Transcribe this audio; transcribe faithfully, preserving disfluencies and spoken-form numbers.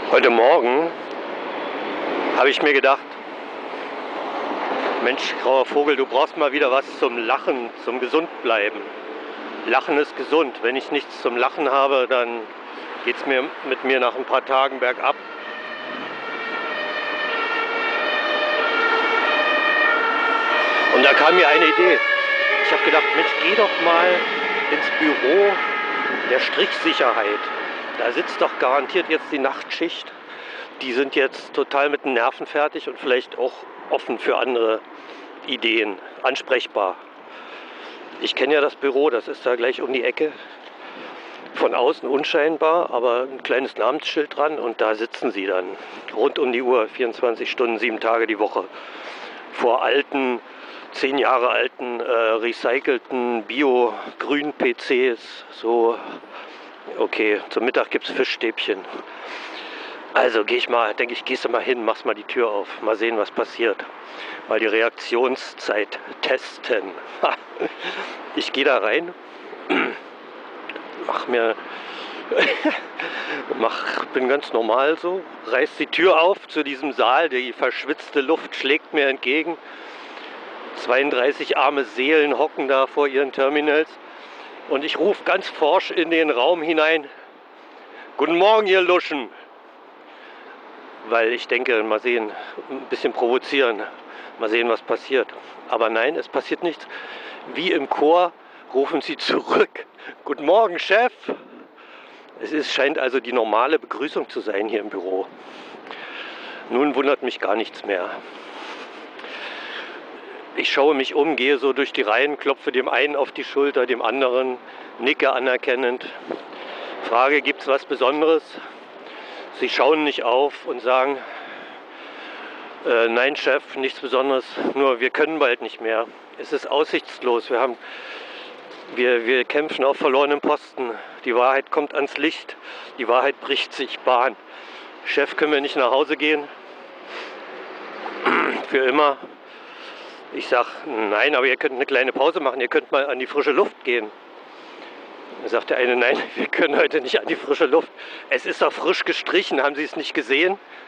Heute Morgen habe ich mir gedacht, Mensch, grauer Vogel, du brauchst mal wieder was zum Lachen, zum Gesundbleiben. Lachen ist gesund. Wenn ich nichts zum Lachen habe, dann geht es mir mit mir nach ein paar Tagen bergab. Und da kam mir eine Idee. Ich habe gedacht, Mensch, geh doch mal ins Büro der Strichsicherheit. Da sitzt doch garantiert jetzt die Nachtschicht. Die sind jetzt total mit den Nerven fertig und vielleicht auch offen für andere Ideen, ansprechbar. Ich kenne ja das Büro, das ist da gleich um die Ecke. Von außen unscheinbar, aber ein kleines Namensschild dran und da sitzen sie dann rund um die Uhr, vierundzwanzig Stunden, sieben Tage die Woche. Vor alten, zehn Jahre alten, äh, recycelten Bio-Grün-P Cs. So, okay, zum Mittag gibt es Fischstäbchen. Also gehe ich mal, denke ich, gehst du mal hin, machst mal die Tür auf, mal sehen, was passiert. Mal die Reaktionszeit testen. Ich gehe da rein, mach mir, mach, bin ganz normal so, reiß die Tür auf zu diesem Saal, die verschwitzte Luft schlägt mir entgegen. zweiunddreißig arme Seelen hocken da vor ihren Terminals und ich rufe ganz forsch in den Raum hinein: Guten Morgen, ihr Luschen! Weil ich denke, mal sehen, ein bisschen provozieren, mal sehen, was passiert. Aber nein, es passiert nichts. Wie im Chor rufen sie zurück: Guten Morgen, Chef! Es ist, scheint also die normale Begrüßung zu sein hier im Büro. Nun wundert mich gar nichts mehr. Ich schaue mich um, gehe so durch die Reihen, klopfe dem einen auf die Schulter, dem anderen, nicke anerkennend, frage, gibt es was Besonderes? Sie schauen nicht auf und sagen, äh, nein Chef, nichts Besonderes, nur wir können bald nicht mehr. Es ist aussichtslos, wir, haben, wir, wir kämpfen auf verlorenem Posten. Die Wahrheit kommt ans Licht, die Wahrheit bricht sich Bahn. Chef, können wir nicht nach Hause gehen? Für immer? Ich sage, nein, aber ihr könnt eine kleine Pause machen, ihr könnt mal an die frische Luft gehen. Da sagt der eine, nein, wir können heute nicht an die frische Luft. Es ist doch frisch gestrichen, haben Sie es nicht gesehen?